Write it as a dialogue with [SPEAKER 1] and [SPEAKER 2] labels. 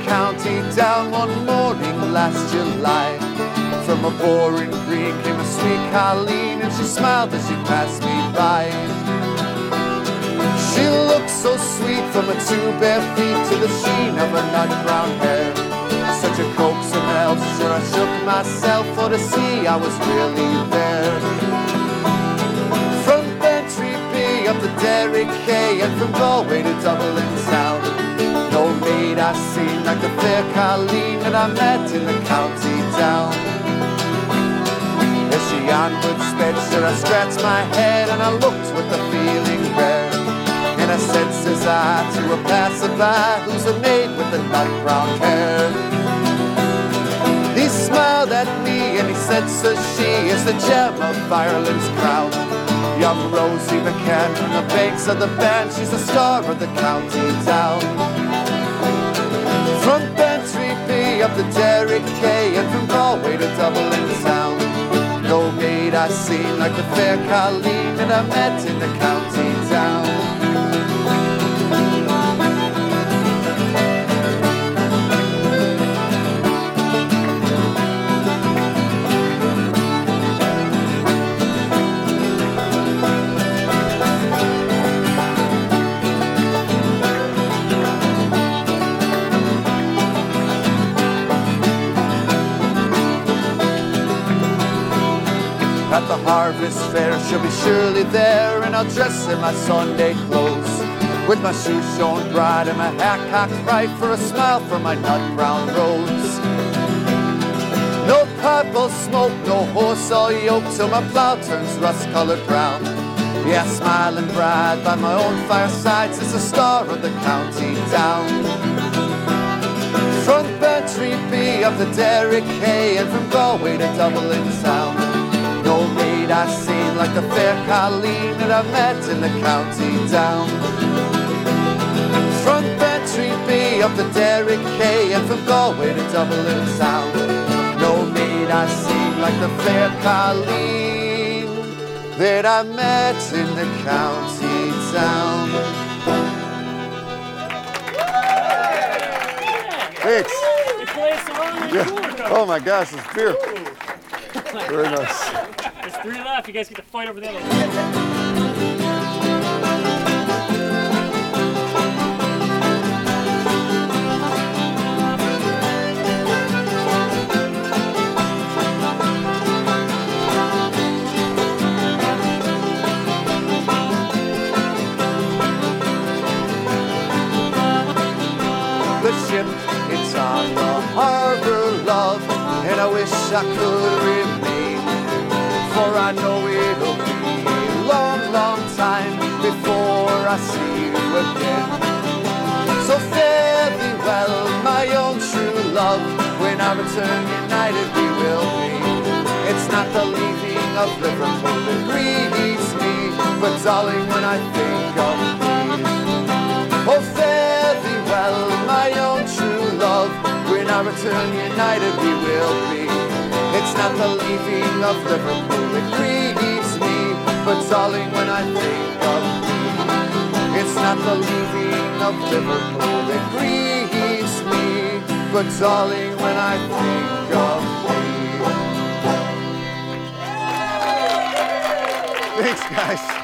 [SPEAKER 1] county down one morning last July. From a pouring green came a sweet Colleen, and she smiled as she passed me by. She looked so sweet from her two bare feet to the sheen of her nut brown hair. Such a coaxing elf, sure I shook myself for to see I was really there. From Bantry B up to Derry Quay, and from Galway to Dublin town, no maid I seen like the fair Colleen that I met in the county down. As she onward sped, sure I scratched my head and I looked with the feeling rare. And I said, says I, to a passerby, who's a maid with the nut brown hair. He smiled at me and he said, says she is the gem of Ireland's crown. Young Rosie McCann from the banks of the band, she's the star of the county town. From Bantry B up to Derry Quay, and from Galway to Dublin town, no maid I seen like the fair Colleen that I met in the county town. At the harvest fair, she'll be surely there, and I'll dress in my Sunday clothes, with my shoes shone bright and my hat cocked right, for a smile from my nut brown rose. No purple smoke, no horse or yoke, till my plough turns rust-colored brown. Yeah, smiling bright by my own fireside, since the star of the county down. From Bantry B up to Derry Quay, and from Galway to Dublin town, no maid I seen like the fair Colleen that I met in the county down. From Bantry B up to Derry Quay, and from Galway to Dublin town, no maid I seen like the fair Colleen that I met in the county town. Thanks. Yeah. Oh my gosh, it's beer. Very nice.
[SPEAKER 2] There's 3 left. You guys get to fight over the other one. The ship, it's on the harbor, love, and I wish I could remain, for I know it'll be a long, long time before I see you again. So fare thee well, my own true love, when I return united we will be. It's not the leaving of Liverpool that grieves me, but darling, when I think of thee. Oh, fare thee well, my own true love, when I return united we will be. It's not the leaving of Liverpool that grieves me, but darling, when I think of thee. It's not the leaving of Liverpool that grieves me, but darling, when I think of thee. Thanks, guys.